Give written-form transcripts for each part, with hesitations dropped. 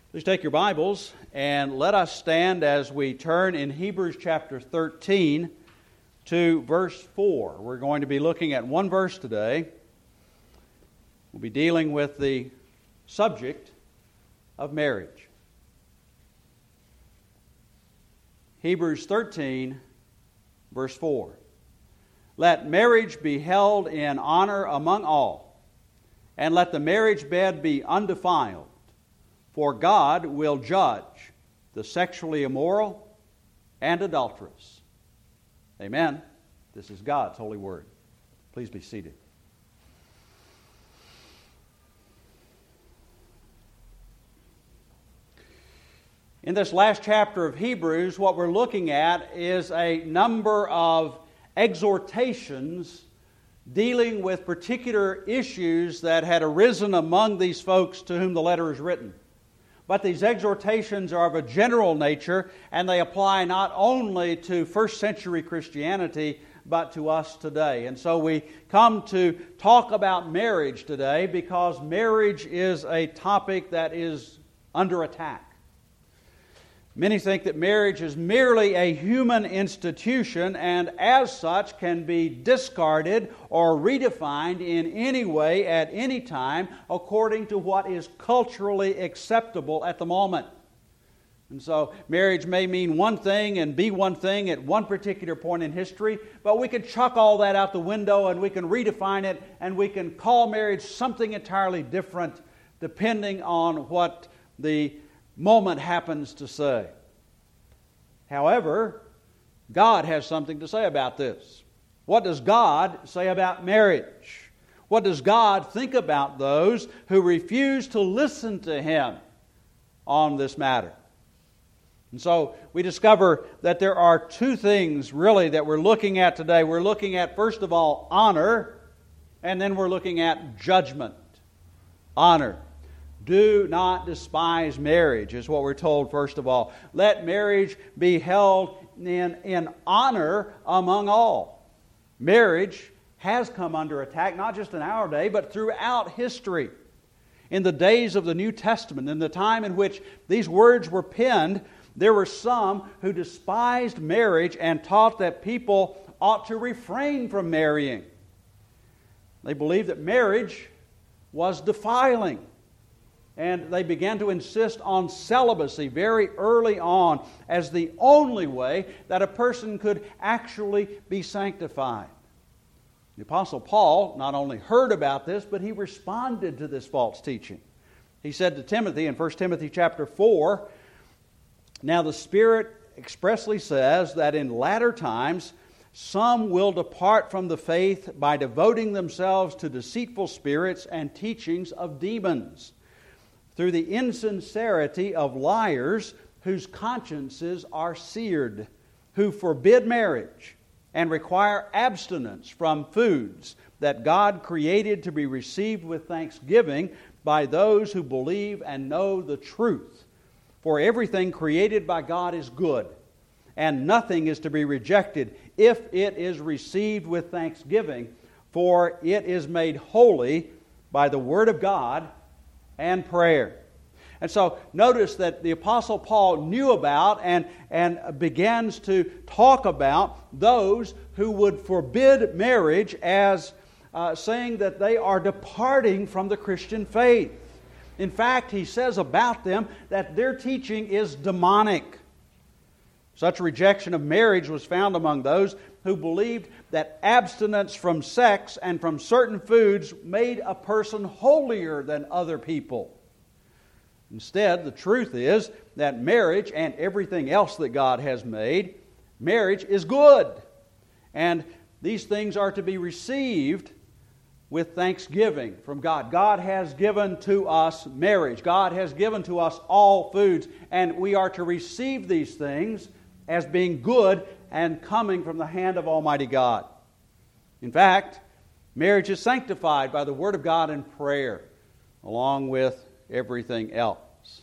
Please take your Bibles and let us stand as we turn in Hebrews chapter 13 to verse 4. We're going to be looking at one verse today. We'll be dealing with the subject of marriage. Hebrews 13, verse 4. Let marriage be held in honor among all, and let the marriage bed be undefiled. For God will judge the sexually immoral and adulterous. Amen. This is God's holy word. Please be seated. In this last chapter of Hebrews, what we're looking at is a number of exhortations dealing with particular issues that had arisen among these folks to whom the letter is written. But these exhortations are of a general nature, and they apply not only to first century Christianity, but to us today. And so we come to talk about marriage today because marriage is a topic that is under attack. Many think that marriage is merely a human institution and as such can be discarded or redefined in any way at any time according to what is culturally acceptable at the moment. And so marriage may mean one thing and be one thing at one particular point in history, but we can chuck all that out the window and we can redefine it and we can call marriage something entirely different depending on what the moment happens to say. However, God has something to say about this. What does God say about marriage? What does God think about those who refuse to listen to Him on this matter? And so we discover that there are two things really that we're looking at today. We're looking at, first of all, honor, and then we're looking at judgment. Honor. Do not despise marriage, is what we're told first of all. Let marriage be held in honor among all. Marriage has come under attack, not just in our day, but throughout history. In the days of the New Testament, in the time in which these words were penned, there were some who despised marriage and taught that people ought to refrain from marrying. They believed that marriage was defiling. And they began to insist on celibacy very early on as the only way that a person could actually be sanctified. The Apostle Paul not only heard about this, but he responded to this false teaching. He said to Timothy in 1 Timothy chapter 4, "Now the Spirit expressly says that in latter times some will depart from the faith by devoting themselves to deceitful spirits and teachings of demons, through the insincerity of liars whose consciences are seared, who forbid marriage and require abstinence from foods that God created to be received with thanksgiving by those who believe and know the truth. For everything created by God is good, and nothing is to be rejected if it is received with thanksgiving, for it is made holy by the word of God and prayer." And so notice that the Apostle Paul knew about and begins to talk about those who would forbid marriage as saying that they are departing from the Christian faith. In fact, he says about them that their teaching is demonic. Such rejection of marriage was found among those who believed that abstinence from sex and from certain foods made a person holier than other people. Instead, the truth is that marriage and everything else that God has made, marriage is good. And these things are to be received with thanksgiving from God. God has given to us marriage. God has given to us all foods. And we are to receive these things as being good and coming from the hand of Almighty God. In fact, marriage is sanctified by the Word of God and prayer, along with everything else.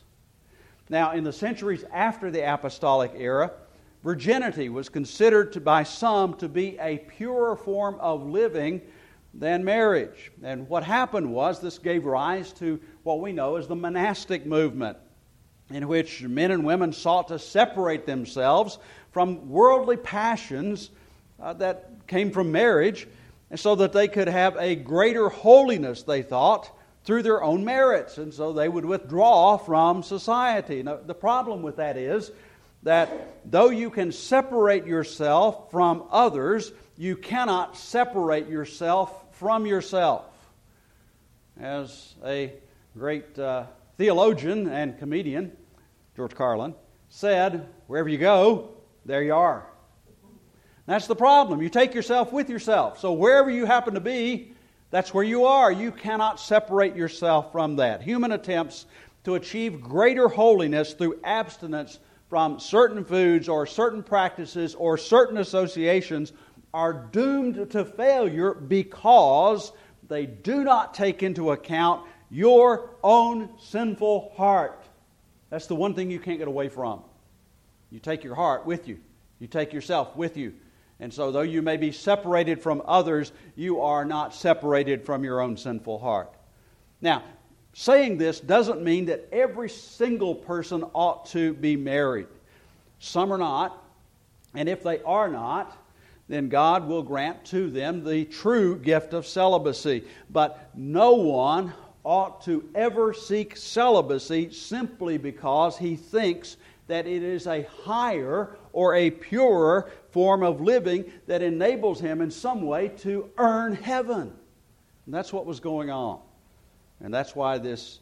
Now, in the centuries after the apostolic era, virginity was considered by some to be a purer form of living than marriage. And what happened was this gave rise to what we know as the monastic movement. in which men and women sought to separate themselves from worldly passions that came from marriage, and so that they could have a greater holiness, they thought, through their own merits, and so they would withdraw from society. Now, the problem with that is that though you can separate yourself from others, you cannot separate yourself from yourself. As a great theologian and comedian, George Carlin, said, wherever you go, there you are. That's the problem. You take yourself with yourself. So wherever you happen to be, that's where you are. You cannot separate yourself from that. Human attempts to achieve greater holiness through abstinence from certain foods or certain practices or certain associations are doomed to failure because they do not take into account your own sinful heart. That's the one thing you can't get away from. You take your heart with you. You take yourself with you. And so though you may be separated from others, you are not separated from your own sinful heart. Now, saying this doesn't mean that every single person ought to be married. Some are not, and if they are not, then God will grant to them the true gift of celibacy. But no one ought to ever seek celibacy simply because he thinks that it is a higher or a purer form of living that enables him in some way to earn heaven. And that's what was going on. And that's why this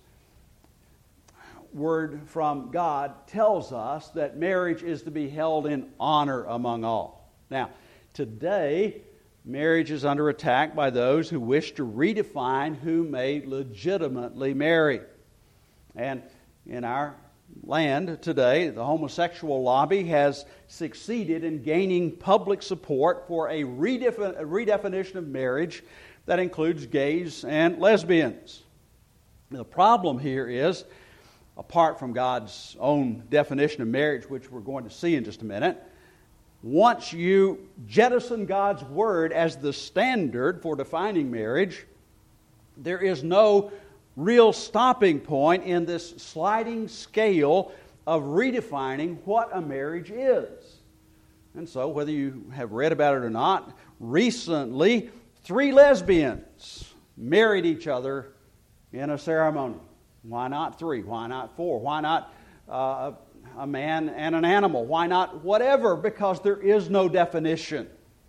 word from God tells us that marriage is to be held in honor among all. Now, today, marriage is under attack by those who wish to redefine who may legitimately marry. And in our land today, the homosexual lobby has succeeded in gaining public support for a redefinition of marriage that includes gays and lesbians. The problem here is, apart from God's own definition of marriage, which we're going to see in just a minute, once you jettison God's Word as the standard for defining marriage, there is no real stopping point in this sliding scale of redefining what a marriage is. And so, whether you have read about it or not, recently 3 lesbians married each other in a ceremony. Why not 3? Why not 4? Why not a man and an animal? Why not whatever? Because there is no definition.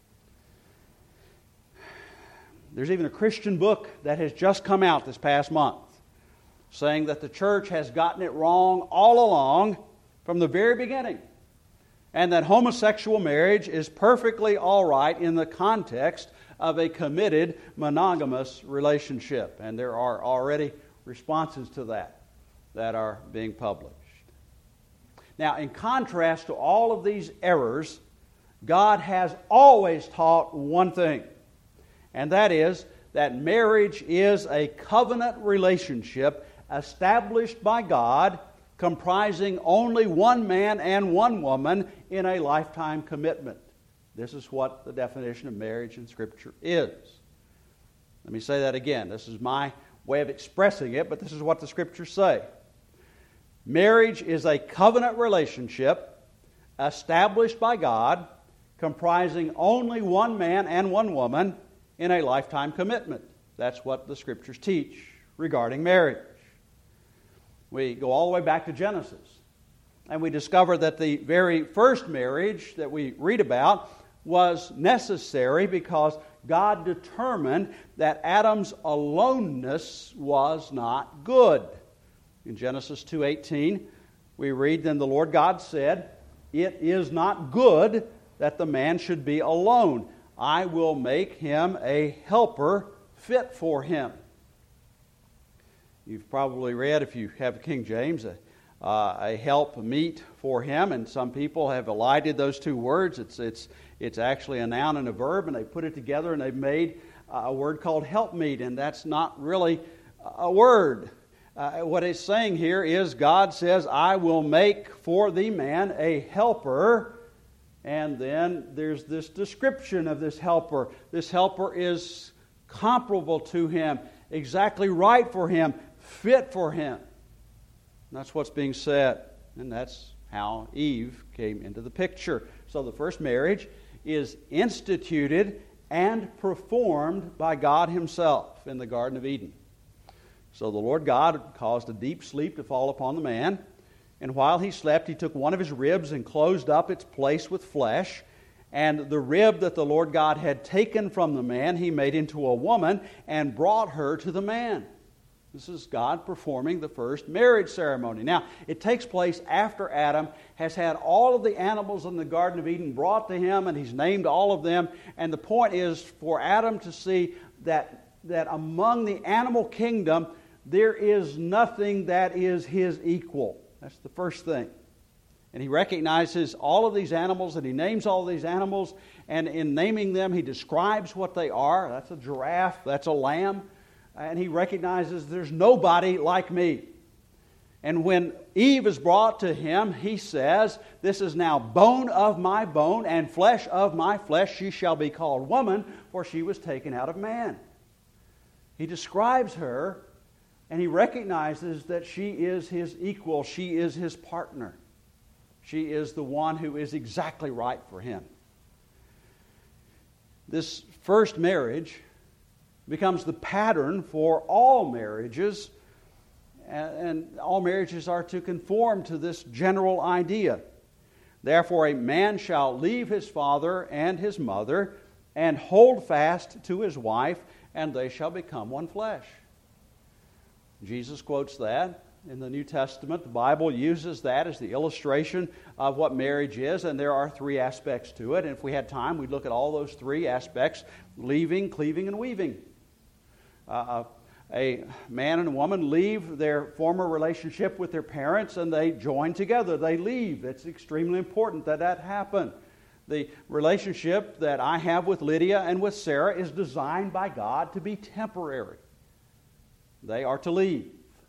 There's even a Christian book that has just come out this past month saying that the church has gotten it wrong all along from the very beginning, and that homosexual marriage is perfectly all right in the context of a committed monogamous relationship. And there are already responses to that are being published. Now, in contrast to all of these errors, God has always taught one thing, and that is that marriage is a covenant relationship established by God, comprising only one man and one woman in a lifetime commitment. This is what the definition of marriage in Scripture is. Let me say that again. This is my way of expressing it, but this is what the Scriptures say. Marriage is a covenant relationship established by God, comprising only one man and one woman in a lifetime commitment. That's what the Scriptures teach regarding marriage. We go all the way back to Genesis, and we discover that the very first marriage that we read about was necessary because God determined that Adam's aloneness was not good. In Genesis 2:18, we read, "Then the Lord God said, 'It is not good that the man should be alone. I will make him a helper fit for him.'" You've probably read, if you have King James, a help meet for him, and some people have elided those two words. It's actually a noun and a verb, and they put it together and they've made a word called helpmeet, and that's not really a word. What it's saying here is God says, "I will make for the man a helper," and then there's this description of this helper. This helper is comparable to him, exactly right for him, fit for him. That's what's being said. And that's how Eve came into the picture. So the first marriage is instituted and performed by God Himself in the Garden of Eden. So the Lord God caused a deep sleep to fall upon the man, and while he slept, He took one of his ribs and closed up its place with flesh, and the rib that the Lord God had taken from the man, He made into a woman and brought her to the man. This is God performing the first marriage ceremony. Now, it takes place after Adam has had all of the animals in the Garden of Eden brought to him, and he's named all of them. And the point is for Adam to see that among the animal kingdom, there is nothing that is his equal. That's the first thing. And he recognizes all of these animals, and he names all of these animals, and in naming them, he describes what they are. That's a giraffe, that's a lamb. And he recognizes there's nobody like me. And when Eve is brought to him, he says, "This is now bone of my bone and flesh of my flesh. She shall be called woman, for she was taken out of man." He describes her, and he recognizes that she is his equal. She is his partner. She is the one who is exactly right for him. This first marriage becomes the pattern for all marriages, and all marriages are to conform to this general idea. "Therefore a man shall leave his father and his mother and hold fast to his wife, and they shall become one flesh." Jesus quotes that in the New Testament. The Bible uses that as the illustration of what marriage is, and there are three aspects to it. And if we had time, we'd look at all those three aspects: leaving, cleaving, and weaving. A man and a woman leave their former relationship with their parents and they join together. They leave. It's extremely important that that happen. The relationship that I have with Lydia and with Sarah is designed by God to be temporary. They are to leave.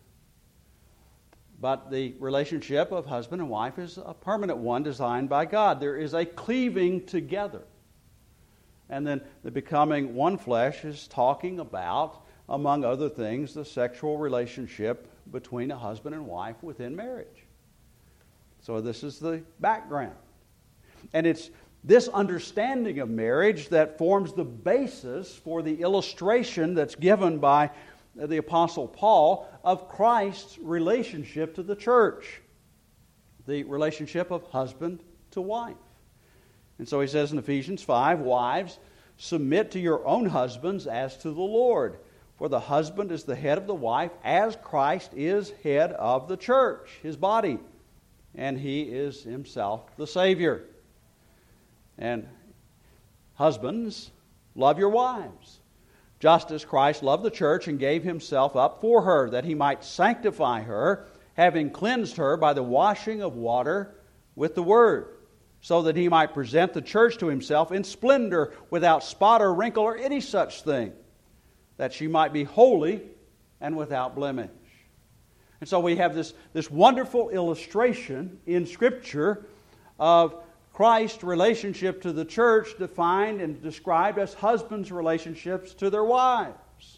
But the relationship of husband and wife is a permanent one designed by God. There is a cleaving together. And then the becoming one flesh is talking about, among other things, the sexual relationship between a husband and wife within marriage. So this is the background. And it's this understanding of marriage that forms the basis for the illustration that's given by the Apostle Paul of Christ's relationship to the church. The relationship of husband to wife. And so he says in Ephesians 5, "Wives, submit to your own husbands as to the Lord. For the husband is the head of the wife, as Christ is head of the church," his body. "And he is himself the Savior." And husbands, love your wives, just as Christ loved the church and gave himself up for her, that he might sanctify her, having cleansed her by the washing of water with the word, so that he might present the church to himself in splendor, without spot or wrinkle or any such thing, that she might be holy and without blemish. And so we have this wonderful illustration in Scripture of Christ's relationship to the church, defined and described as husbands' relationships to their wives.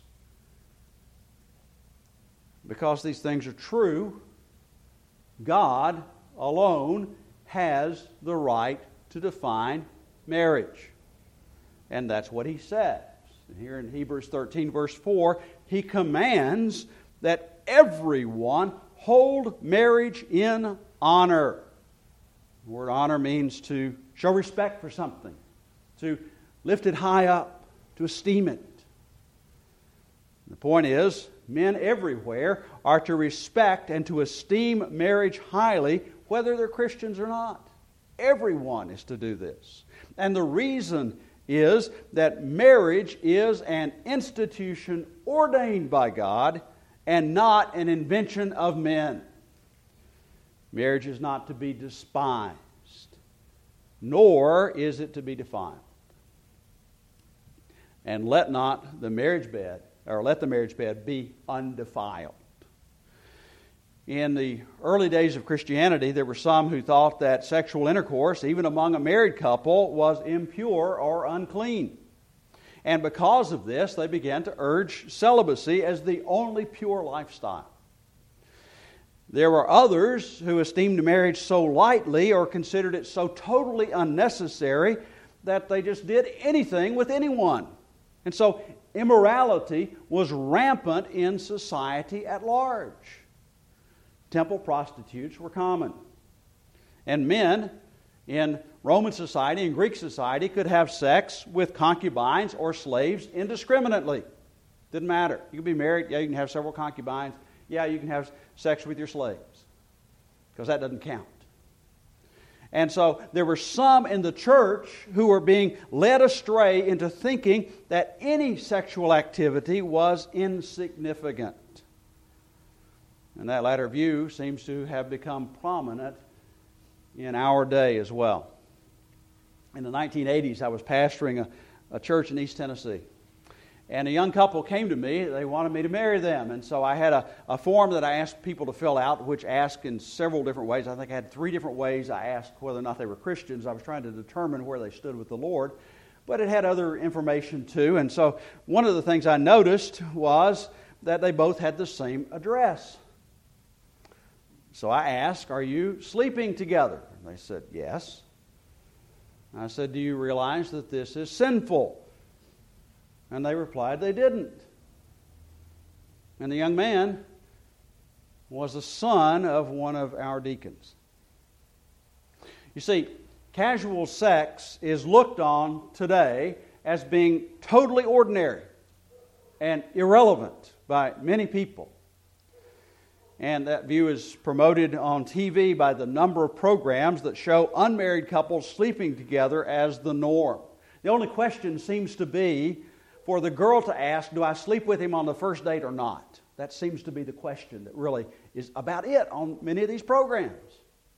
Because these things are true, God alone has the right to define marriage. And that's what He says. Here in Hebrews 13, verse 4, He commands that everyone hold marriage in honor. The word honor means to show respect for something, to lift it high up, to esteem it. The point is, men everywhere are to respect and to esteem marriage highly, whether they're Christians or not. Everyone is to do this. And the reason is that marriage is an institution ordained by God and not an invention of men. Marriage is not to be despised, nor is it to be defiled. And let the marriage bed be undefiled. In the early days of Christianity, there were some who thought that sexual intercourse, even among a married couple, was impure or unclean. And because of this, they began to urge celibacy as the only pure lifestyle. There were others who esteemed marriage so lightly or considered it so totally unnecessary that they just did anything with anyone. And so immorality was rampant in society at large. Temple prostitutes were common. And men in Roman society and Greek society could have sex with concubines or slaves indiscriminately. Didn't matter. You could be married, yeah, you can have several concubines. Yeah, you can have sex with your slaves, because that doesn't count. And so there were some in the church who were being led astray into thinking that any sexual activity was insignificant. And that latter view seems to have become prominent in our day as well. In the 1980s, I was pastoring a church in East Tennessee. And a young couple came to me. They wanted me to marry them. And so I had a form that I asked people to fill out, which asked in several different ways. I think I had 3 different ways I asked whether or not they were Christians. I was trying to determine where they stood with the Lord. But it had other information too. And so one of the things I noticed was that they both had the same address. So I asked, "Are you sleeping together?" And they said, "Yes." I said, "Do you realize that this is sinful?" And they replied they didn't. And the young man was the son of one of our deacons. You see, casual sex is looked on today as being totally ordinary and irrelevant by many people. And that view is promoted on TV by the number of programs that show unmarried couples sleeping together as the norm. The only question seems to be for the girl to ask, "Do I sleep with him on the first date or not?" That seems to be the question that really is about it on many of these programs.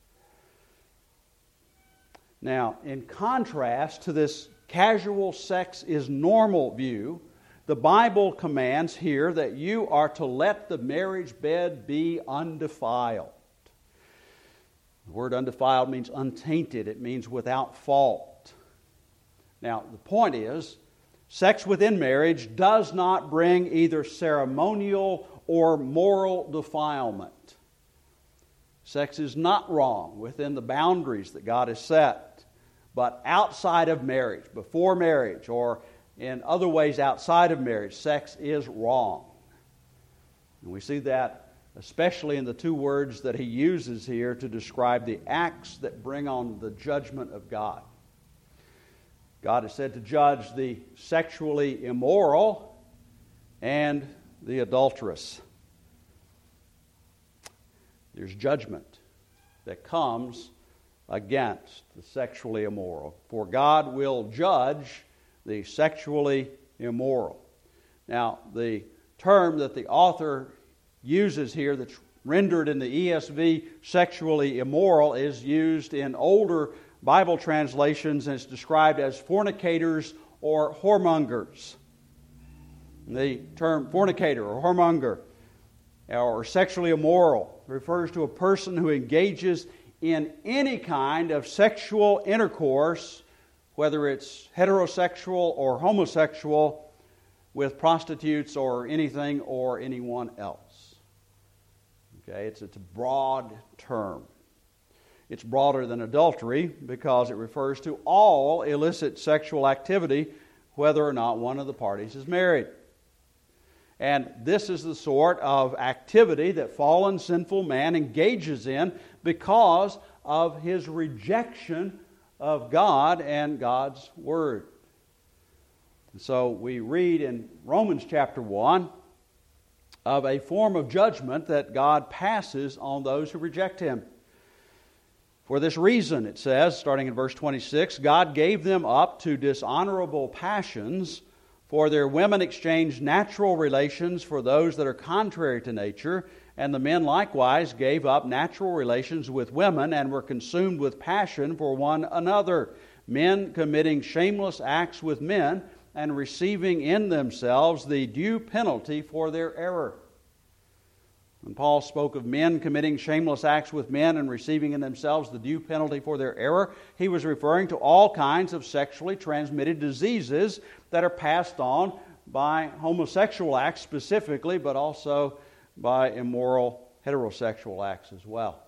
Now, in contrast to this casual sex is normal view, the Bible commands here that you are to let the marriage bed be undefiled. The word undefiled means untainted. It means without fault. Now, the point is, sex within marriage does not bring either ceremonial or moral defilement. Sex is not wrong within the boundaries that God has set, but outside of marriage, before marriage, or in other ways outside of marriage, sex is wrong. And we see that especially in the 2 words that he uses here to describe the acts that bring on the judgment of God. God is said to judge the sexually immoral and the adulterous. There's judgment that comes against the sexually immoral. For God will judge the sexually immoral. Now, the term that the author uses here that's rendered in the ESV sexually immoral is used in older Bible translations, and it's described as fornicators or whoremongers. The term fornicator or whoremonger or sexually immoral refers to a person who engages in any kind of sexual intercourse, whether it's heterosexual or homosexual, with prostitutes or anything or anyone else. Okay, it's a broad term. It's broader than adultery because it refers to all illicit sexual activity, whether or not one of the parties is married. And this is the sort of activity that fallen sinful man engages in because of his rejection of God and God's Word. And so we read in Romans chapter 1 of a form of judgment that God passes on those who reject Him. For this reason, it says, starting in verse 26, God gave them up to dishonorable passions, for their women exchanged natural relations for those that are contrary to nature, and the men likewise gave up natural relations with women and were consumed with passion for one another, men committing shameless acts with men and receiving in themselves the due penalty for their error. When Paul spoke of men committing shameless acts with men and receiving in themselves the due penalty for their error, he was referring to all kinds of sexually transmitted diseases that are passed on by homosexual acts specifically, but also by immoral heterosexual acts as well.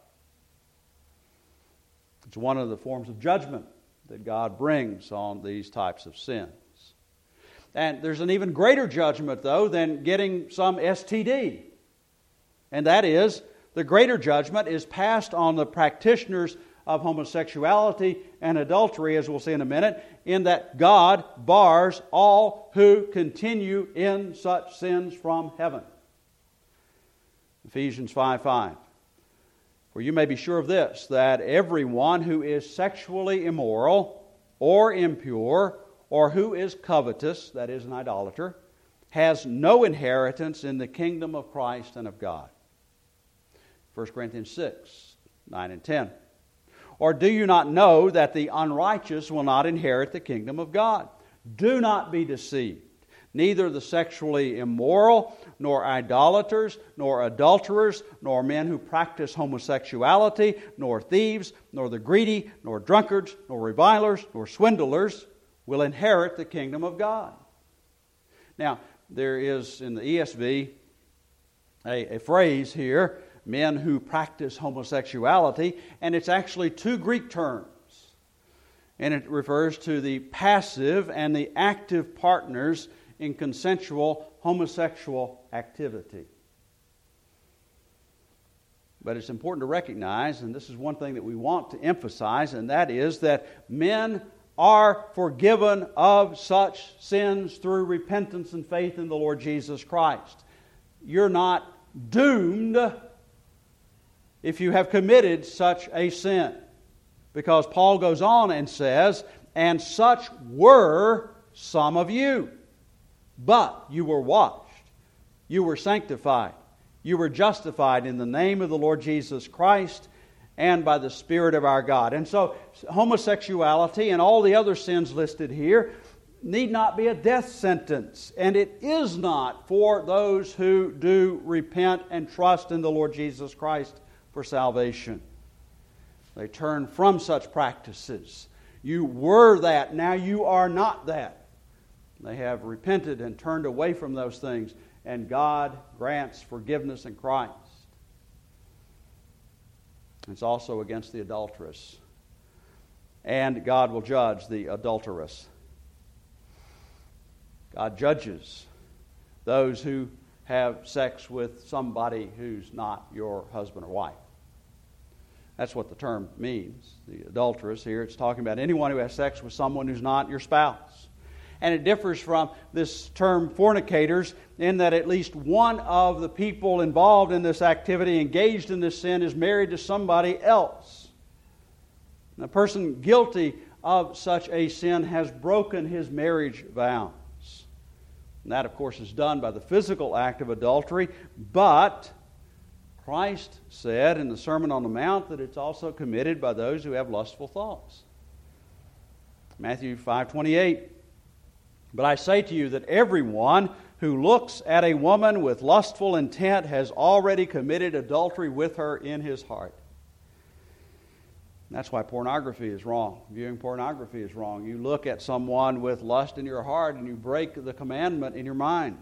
It's one of the forms of judgment that God brings on these types of sins. And there's an even greater judgment, though, than getting some STD. And that is, the greater judgment is passed on the practitioners of homosexuality and adultery, as we'll see in a minute, in that God bars all who continue in such sins from heaven. Ephesians 5:5. For you may be sure of this, that everyone who is sexually immoral or impure or who is covetous, that is an idolater, has no inheritance in the kingdom of Christ and of God. 1 Corinthians 6:9 and 10. Or do you not know that the unrighteous will not inherit the kingdom of God? Do not be deceived. Neither the sexually immoral, nor idolaters, nor adulterers, nor men who practice homosexuality, nor thieves, nor the greedy, nor drunkards, nor revilers, nor swindlers will inherit the kingdom of God. Now, there is in the ESV a phrase here, men who practice homosexuality, and it's actually two Greek terms. And it refers to the passive and the active partners in consensual homosexual activity. But it's important to recognize, and this is one thing that we want to emphasize, and that is that men are forgiven of such sins through repentance and faith in the Lord Jesus Christ. You're not doomed if you have committed such a sin. Because Paul goes on and says, and such were some of you. But you were washed, you were sanctified, you were justified in the name of the Lord Jesus Christ and by the Spirit of our God. And so homosexuality and all the other sins listed here need not be a death sentence. And it is not for those who do repent and trust in the Lord Jesus Christ for salvation. They turn from such practices. You were that, now you are not that. They have repented and turned away from those things, and God grants forgiveness in Christ. It's also against the adulteress, and God will judge the adulteress. God judges those who have sex with somebody who's not your husband or wife. That's what the term means, the adulteress here. It's talking about anyone who has sex with someone who's not your spouse. And it differs from this term fornicators in that at least one of the people involved in this activity, engaged in this sin, is married to somebody else. And the person guilty of such a sin has broken his marriage vows. And that, of course, is done by the physical act of adultery, but Christ said in the Sermon on the Mount that it's also committed by those who have lustful thoughts. Matthew 5:28. But I say to you that everyone who looks at a woman with lustful intent has already committed adultery with her in his heart. And that's why pornography is wrong. Viewing pornography is wrong. You look at someone with lust in your heart and you break the commandment in your mind.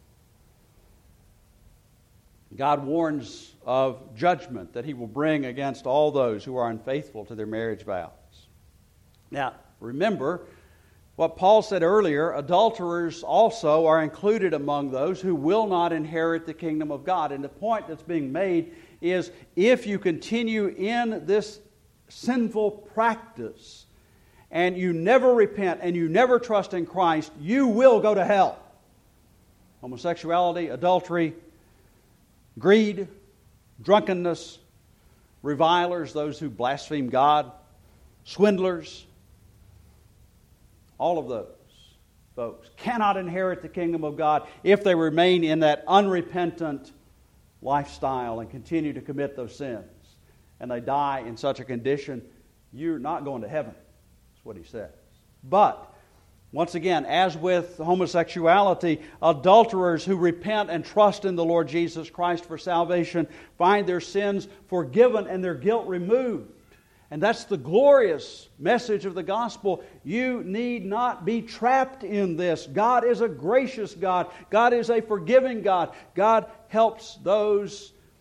God warns of judgment that He will bring against all those who are unfaithful to their marriage vows. Now, remember what Paul said earlier, adulterers also are included among those who will not inherit the kingdom of God. And the point that's being made is if you continue in this sinful practice and you never repent and you never trust in Christ, you will go to hell. Homosexuality, adultery, greed, drunkenness, revilers, those who blaspheme God, swindlers, all of those folks cannot inherit the kingdom of God if they remain in that unrepentant lifestyle and continue to commit those sins. And they die in such a condition, you're not going to heaven. That's what he says. But, once again, as with homosexuality, adulterers who repent and trust in the Lord Jesus Christ for salvation find their sins forgiven and their guilt removed. And that's the glorious message of the gospel. You need not be trapped in this. God is a gracious God. God is a forgiving God. God helps those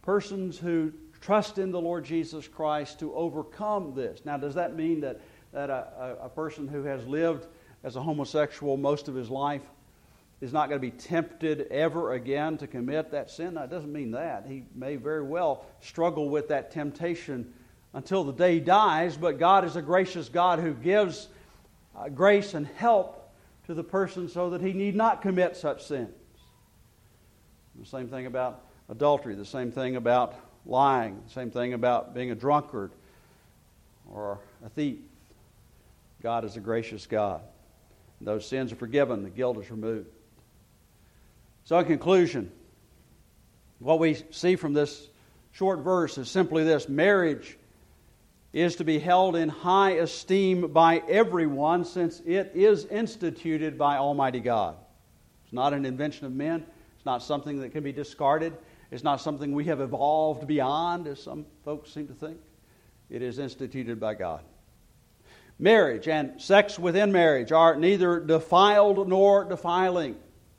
persons who trust in the Lord Jesus Christ to overcome this. Now, does that mean that a person who has lived as a homosexual most of his life is not going to be tempted ever again to commit that sin? No, it doesn't mean that. He may very well struggle with that temptation until the day he dies, but God is a gracious God who gives grace and help to the person so that he need not commit such sins. The same thing about adultery, the same thing about lying, the same thing about being a drunkard or a thief. God is a gracious God. Those sins are forgiven, the guilt is removed. So in conclusion, what we see from this short verse is simply this: marriage is to be held in high esteem by everyone, since it is instituted by Almighty God. It's not an invention of men. It's not something that can be discarded. It's not something we have evolved beyond, as some folks seem to think. It is instituted by God. Marriage and sex within marriage are neither defiled nor defiling.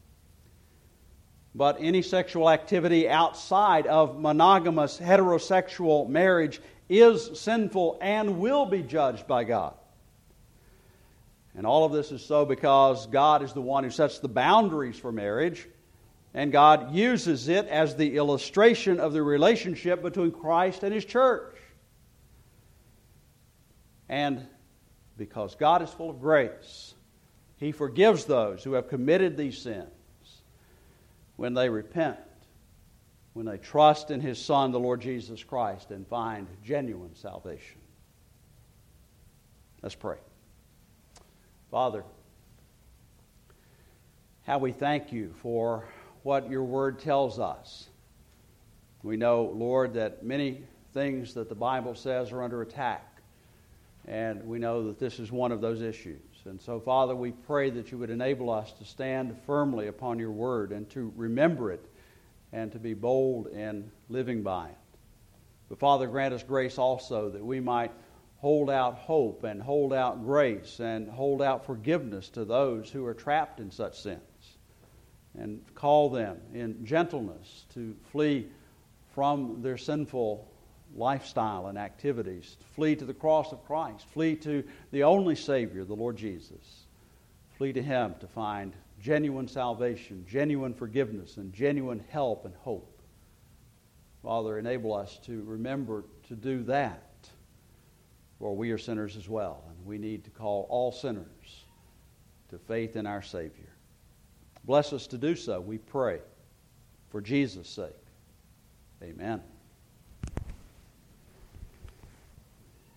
But any sexual activity outside of monogamous heterosexual marriage is sinful and will be judged by God. And all of this is so because God is the one who sets the boundaries for marriage, and God uses it as the illustration of the relationship between Christ and His church. And because God is full of grace, He forgives those who have committed these sins when they repent, when they trust in His Son, the Lord Jesus Christ, and find genuine salvation. Let's pray. Father, how we thank You for what Your Word tells us. We know, Lord, that many things that the Bible says are under attack. And we know that this is one of those issues. And so, Father, we pray that You would enable us to stand firmly upon Your Word and to remember it and to be bold in living by it. But, Father, grant us grace also that we might hold out hope and hold out grace and hold out forgiveness to those who are trapped in such sins, and call them in gentleness to flee from their sinful lifestyle and activities, flee to the cross of Christ, flee to the only Savior, the Lord Jesus. Flee to Him to find genuine salvation, genuine forgiveness, and genuine help and hope. Father, enable us to remember to do that, for we are sinners as well, and we need to call all sinners to faith in our Savior. Bless us to do so, we pray, for Jesus' sake. Amen.